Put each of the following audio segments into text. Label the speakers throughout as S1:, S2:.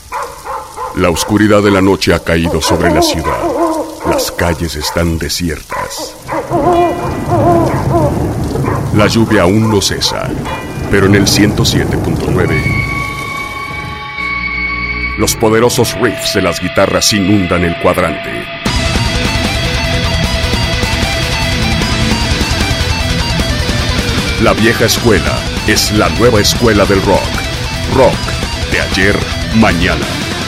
S1: La oscuridad de la noche ha caído sobre la ciudad. Las calles están desiertas. La lluvia aún no cesa, pero en el 107.9 los poderosos riffs de las guitarras inundan el cuadrante. La vieja escuela es la nueva escuela del rock. Rock de ayer, mañana.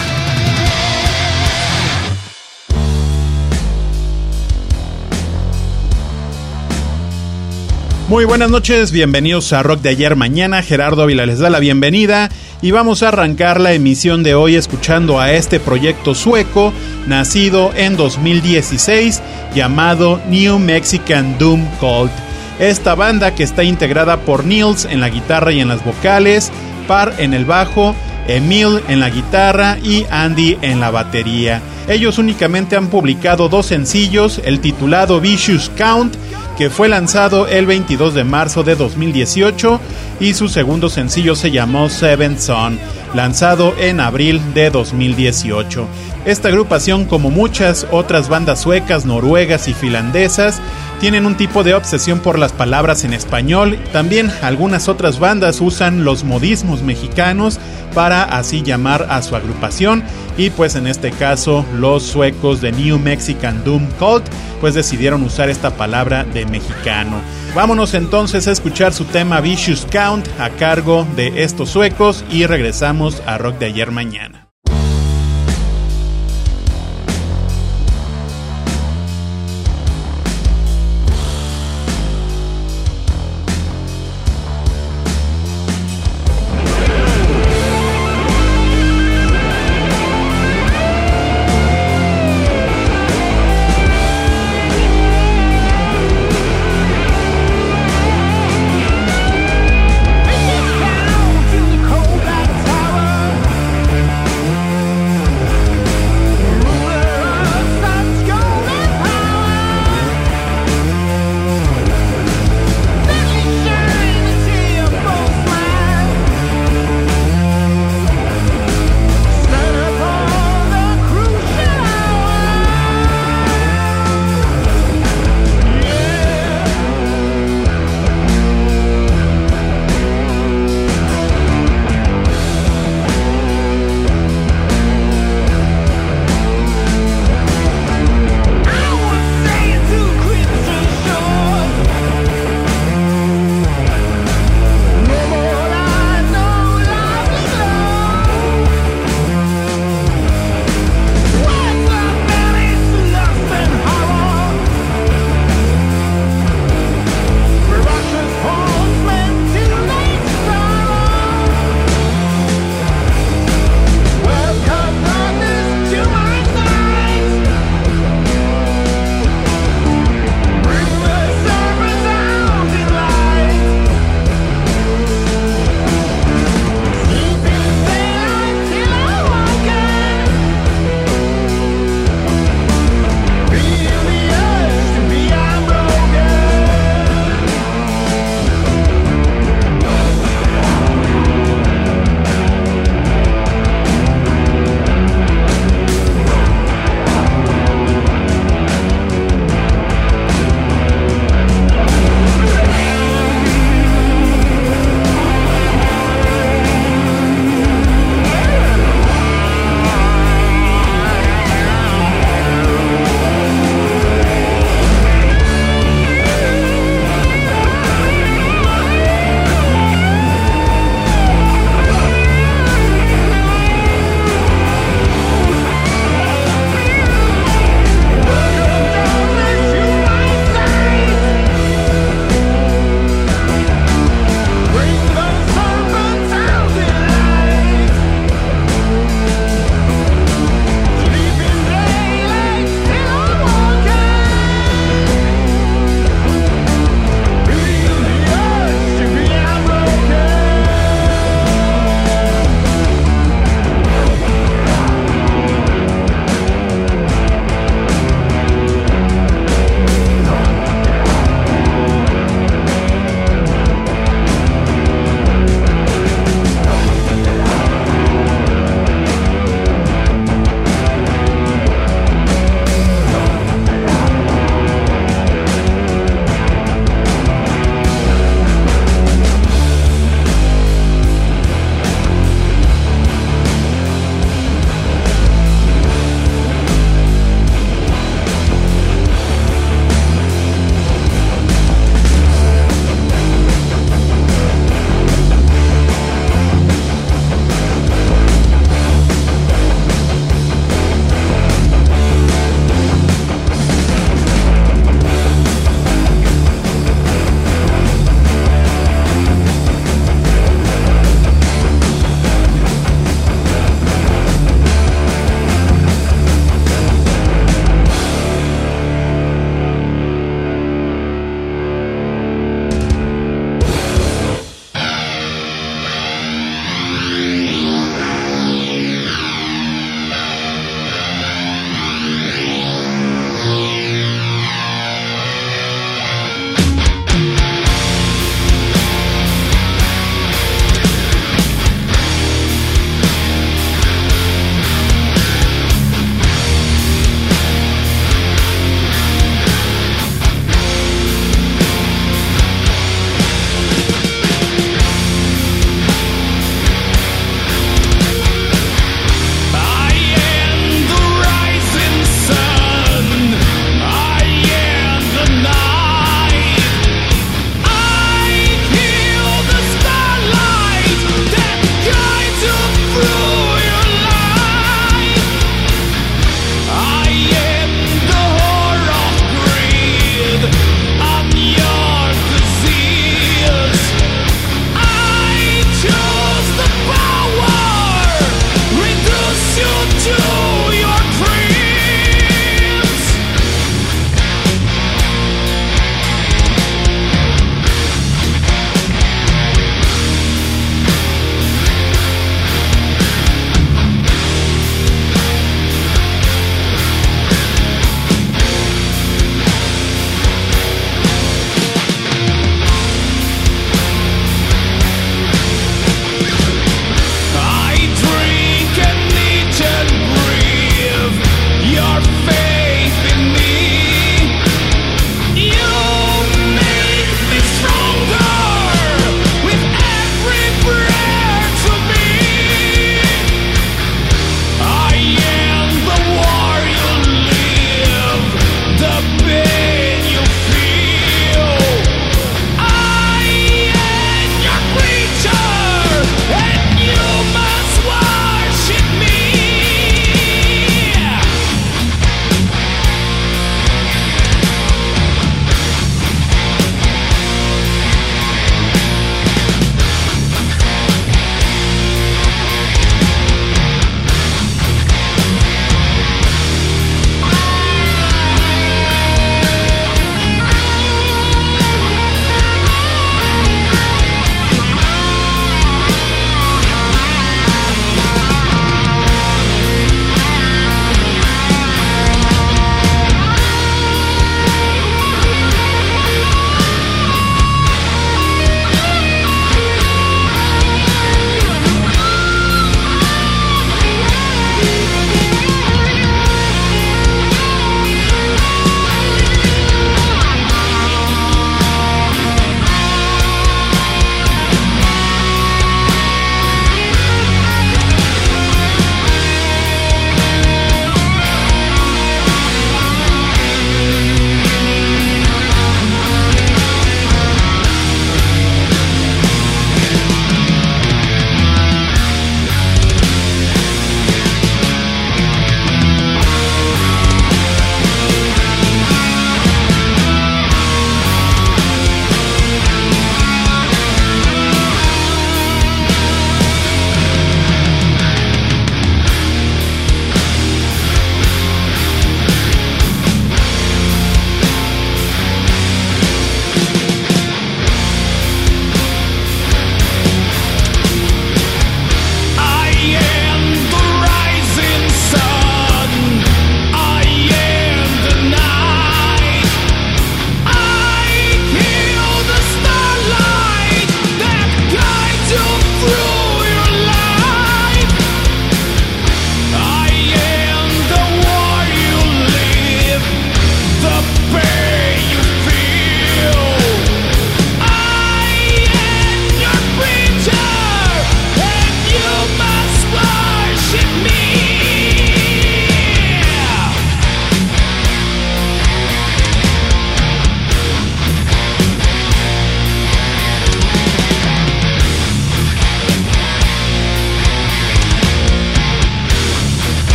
S2: Muy buenas noches, bienvenidos a Rock de ayer mañana. Gerardo Ávila les da la bienvenida y vamos a arrancar la emisión de hoy escuchando a este proyecto sueco nacido en 2016 llamado New Mexican Doom Cult. Esta banda, que está integrada por Nils en la guitarra y en las vocales, Par en el bajo, Emil en la guitarra y Andy en la batería. Ellos únicamente han publicado 2 sencillos, el titulado Vicious Count, que fue lanzado el 22 de marzo de 2018, y su segundo sencillo se llamó Seventh Son, lanzado en abril de 2018. Esta agrupación, como muchas otras bandas suecas, noruegas y finlandesas, tienen un tipo de obsesión por las palabras en español. También algunas otras bandas usan los modismos mexicanos para así llamar a su agrupación, y pues en este caso los suecos de New Mexican Doom Cult pues decidieron usar esta palabra de mexicano. Vámonos entonces a escuchar su tema Vicious Count a cargo de estos suecos y regresamos a Rock de ayer mañana.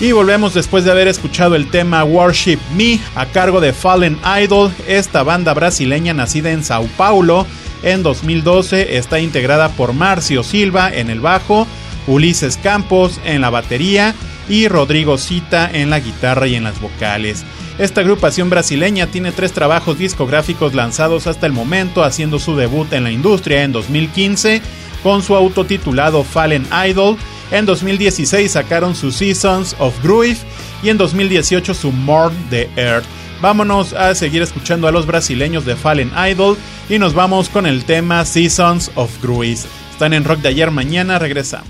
S2: Y volvemos después de haber escuchado el tema Worship Me a cargo de Fallen Idol. Esta banda brasileña nacida en Sao Paulo en 2012 está integrada por Márcio Silva en el bajo, Ulises Campos en la batería y Rodrigo Cita en la guitarra y en las vocales. Esta agrupación brasileña tiene 3 trabajos discográficos lanzados hasta el momento, haciendo su debut en la industria en 2015 con su autotitulado Fallen Idol. En 2016 sacaron su Seasons of Groove y en 2018 su Mourn the Earth. Vámonos a seguir escuchando a los brasileños de Fallen Idol y nos vamos con el tema Seasons of Groove. Están en Rock de Ayer Mañana, regresamos.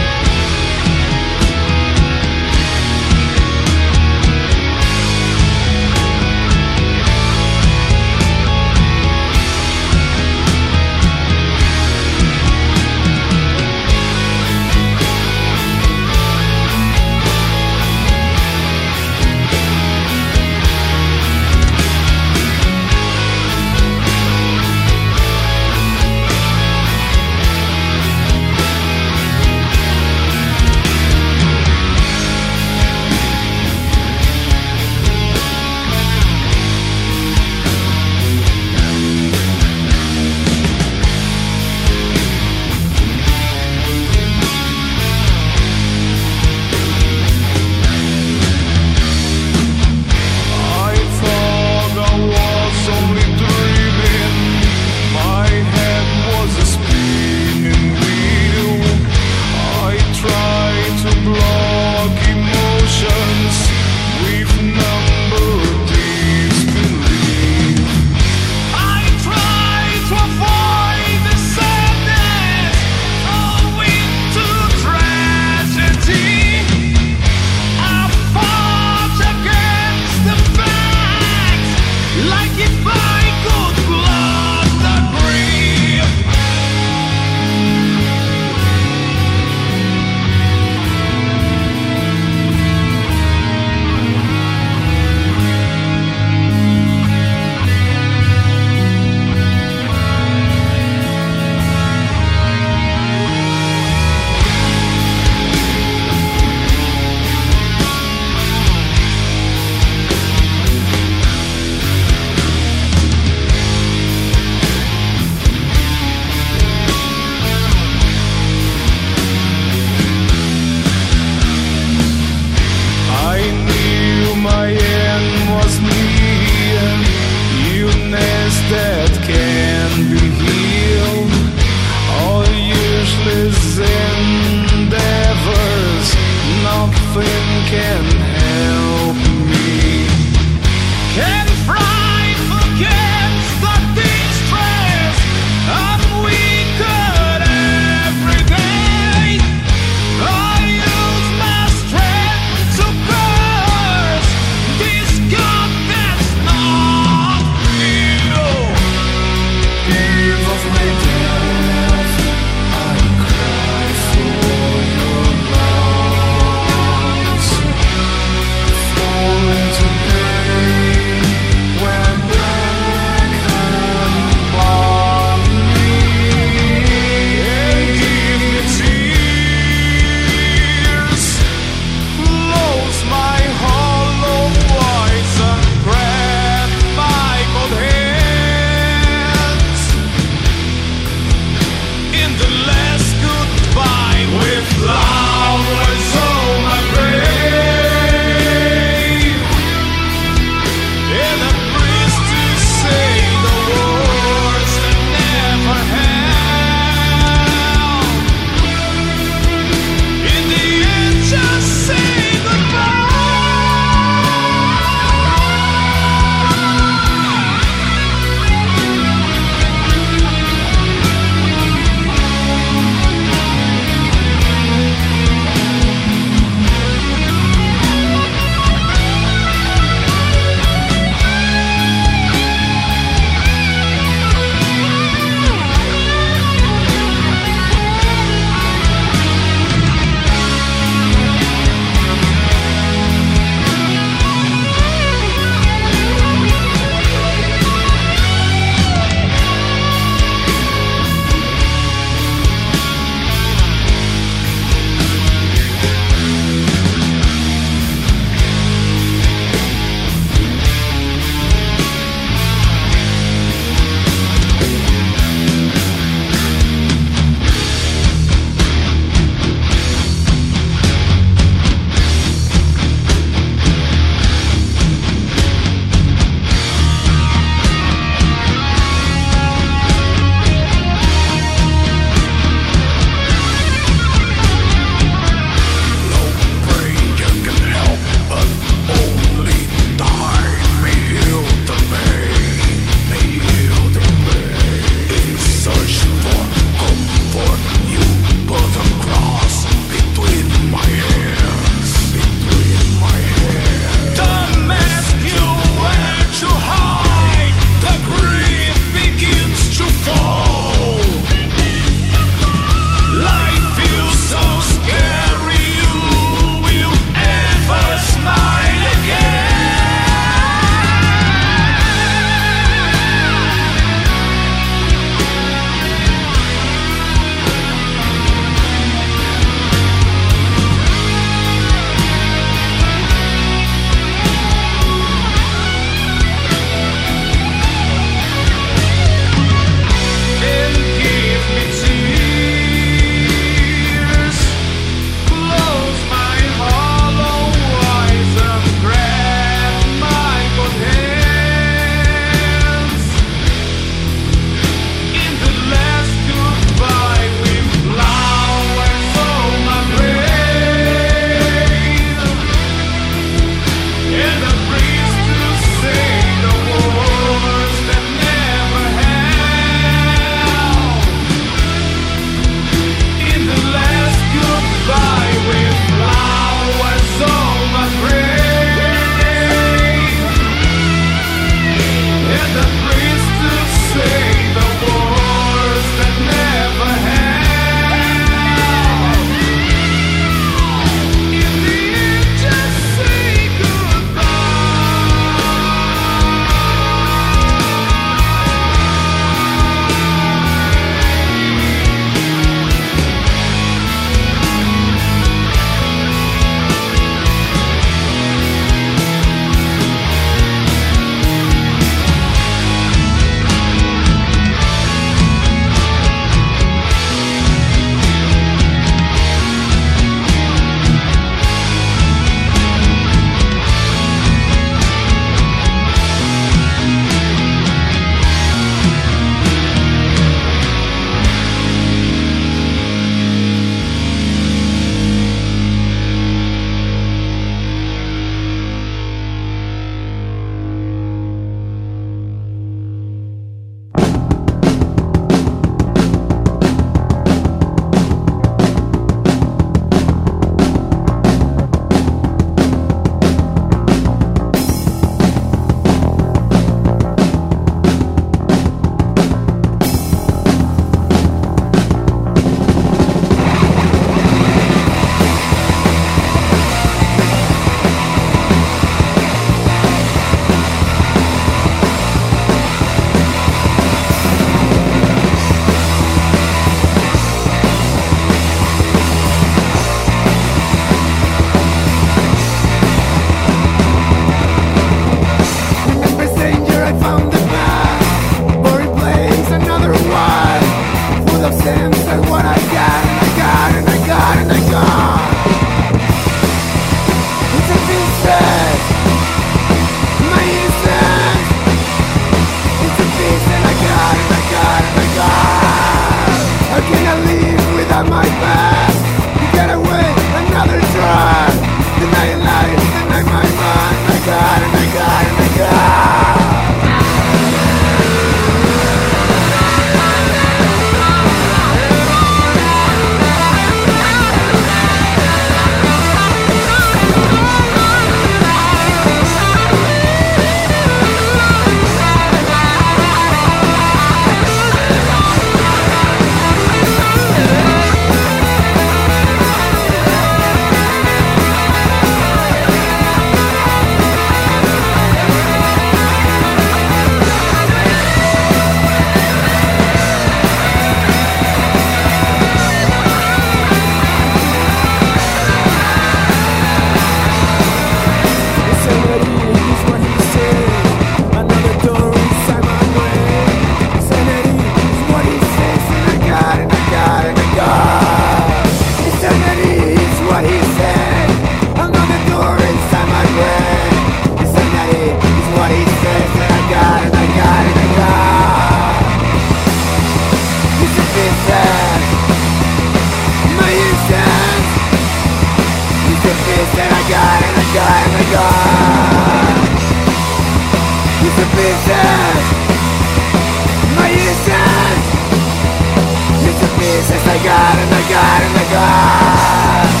S3: pieces, my innocence. It's the pieces I got and I got and I got.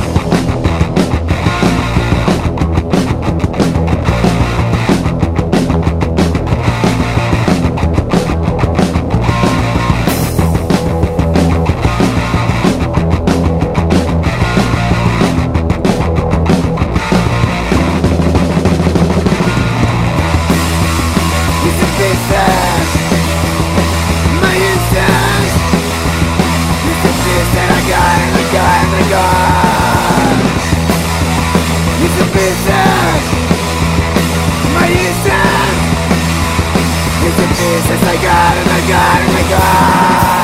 S3: I got and I got and I got.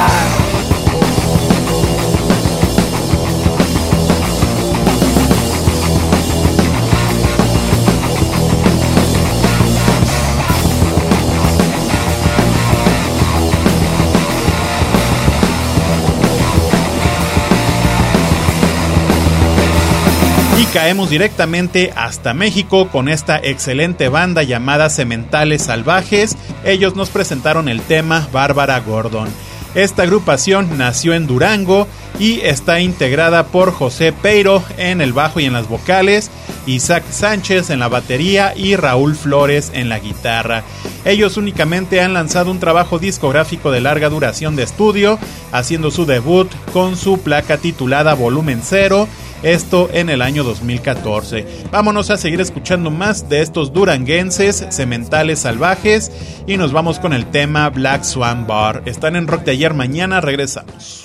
S2: Y caemos directamente hasta México con esta excelente banda llamada Sementales Salvajes. Ellos nos presentaron el tema Bárbara Gordon. Esta agrupación nació en Durango y está integrada por José Peiro en el bajo y en las vocales, Isaac Sánchez en la batería y Raúl Flores en la guitarra. Ellos únicamente han lanzado un trabajo discográfico de larga duración de estudio, haciendo su debut con su placa titulada Volumen 0, esto en el año 2014. Vámonos a seguir escuchando más de estos duranguenses, Sementales Salvajes, y nos vamos con el tema Black Swan Bar. Están en Rock de Ayer Mañana, regresamos.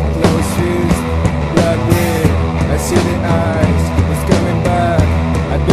S3: See the eyes, it's coming back.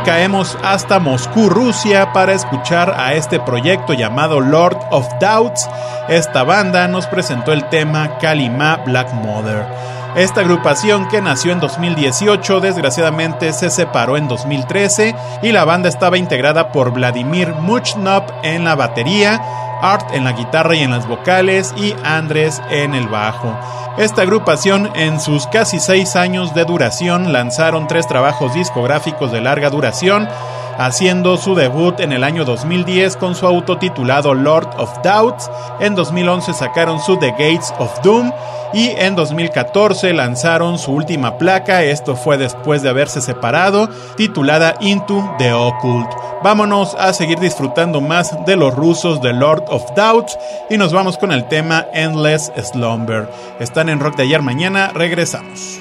S2: caemos hasta Moscú, Rusia, para escuchar a este proyecto llamado Lord of Doubts. Esta banda nos presentó el tema Kalima Black Mother. Esta agrupación, que nació en 2018, desgraciadamente se separó en 2013 y la banda estaba integrada por Vladimir Muchnov en la batería, Art en la guitarra y en las vocales y Andrés en el bajo. Esta agrupación, en sus casi 6 años de duración, lanzaron 3 trabajos discográficos de larga duración, haciendo su debut en el año 2010 con su autotitulado Lord of Doubts. En 2011 sacaron su The Gates of Doom y en 2014 lanzaron su última placa, esto fue después de haberse separado, titulada Into the Occult. Vámonos a seguir disfrutando más de los rusos de Lord of Doubts y nos vamos con el tema Endless Slumber. Están en Rock de Ayer Mañana, regresamos.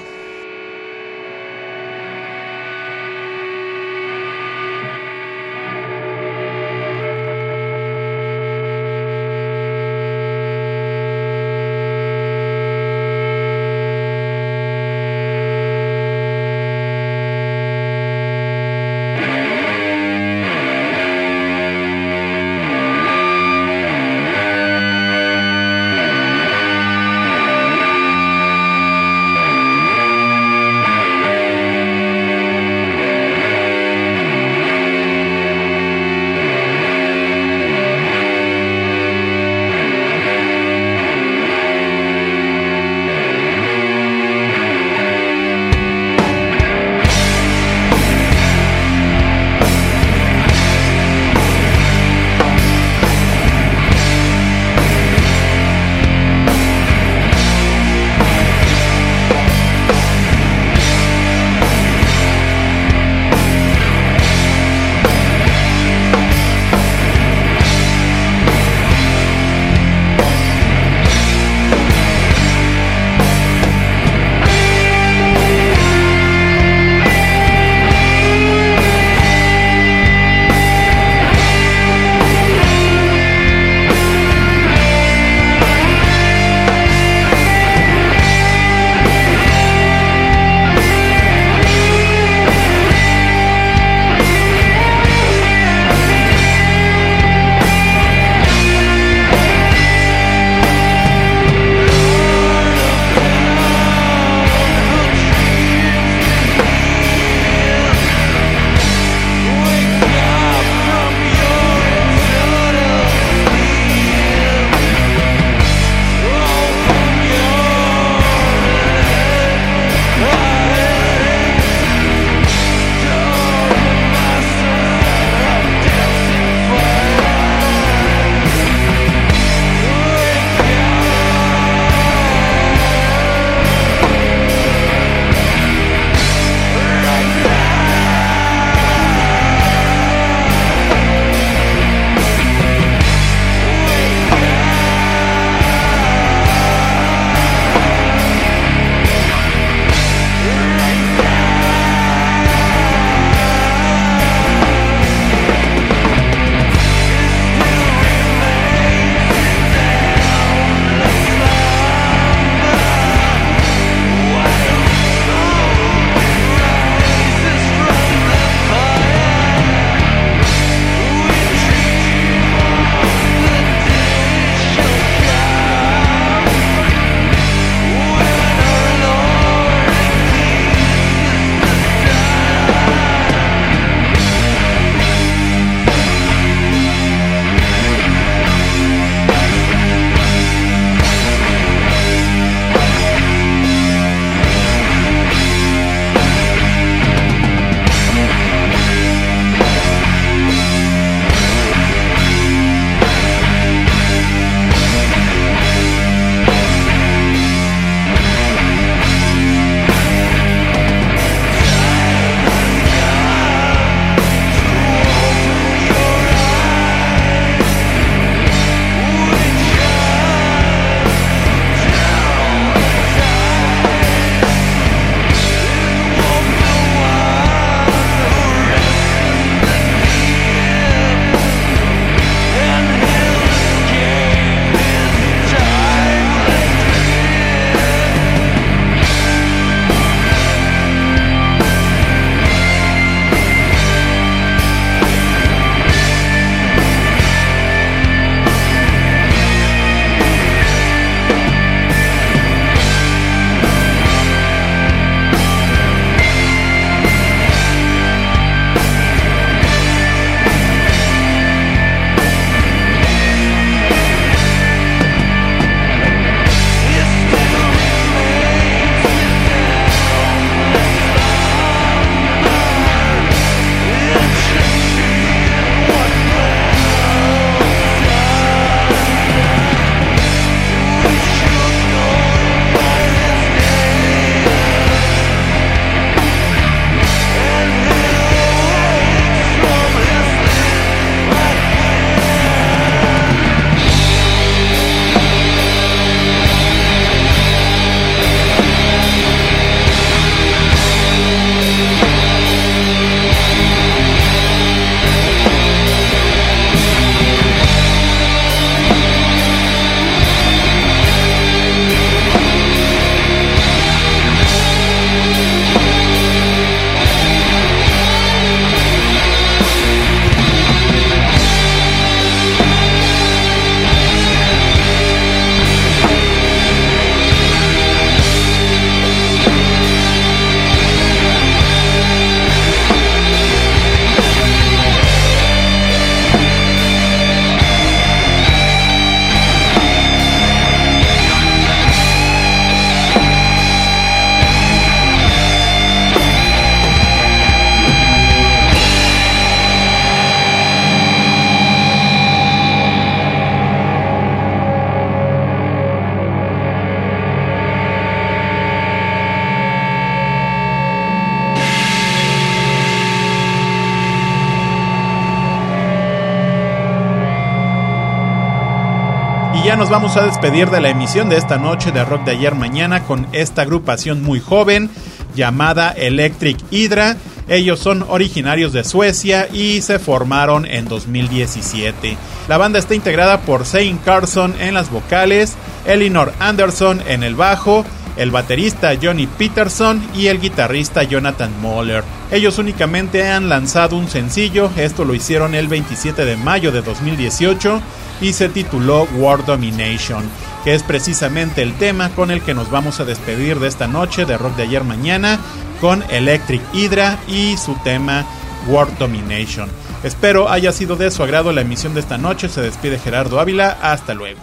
S2: Y ya nos vamos a despedir de la emisión de esta noche de Rock de Ayer Mañana con esta agrupación muy joven llamada Electric Hydra. Ellos son originarios de Suecia y se formaron en 2017. La banda está integrada por Zane Carson en las vocales, Elinor Anderson en el bajo, el baterista Johnny Peterson y el guitarrista Jonathan Moller. Ellos únicamente han lanzado un sencillo, esto lo hicieron el 27 de mayo de 2018 y se tituló World Domination, que es precisamente el tema con el que nos vamos a despedir de esta noche de Rock de Ayer Mañana con Electric Hydra y su tema World Domination. Espero haya sido de su agrado la emisión de esta noche. Se despide Gerardo Ávila, hasta luego.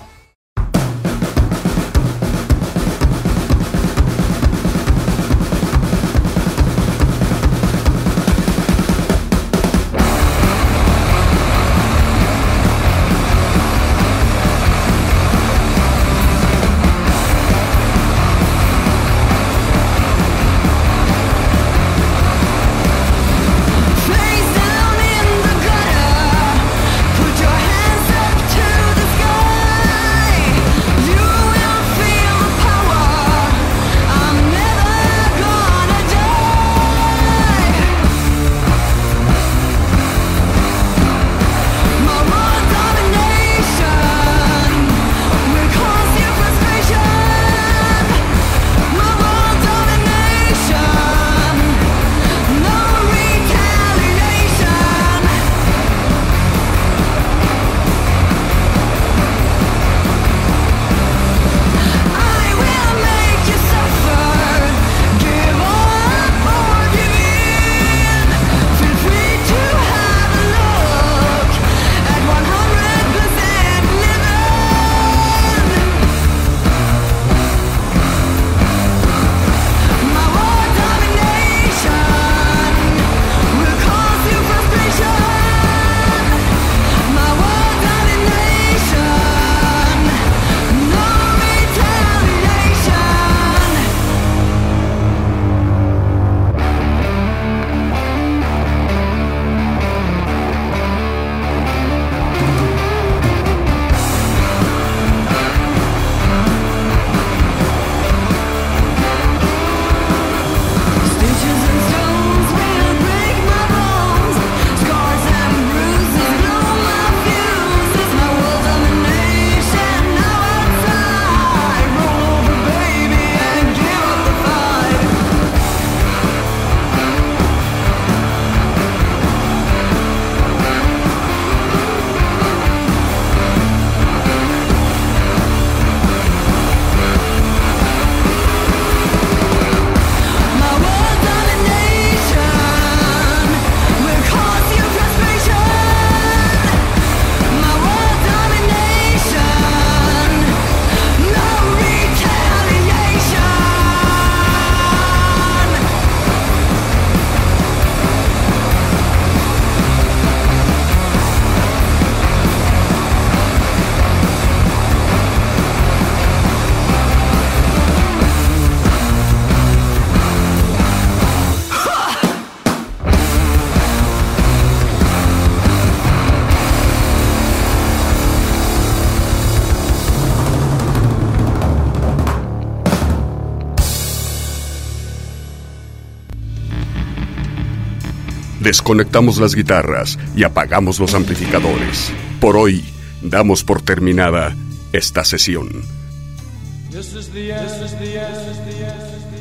S1: Desconectamos las guitarras y apagamos los amplificadores. Por hoy, damos por terminada esta sesión.
S3: This is the end.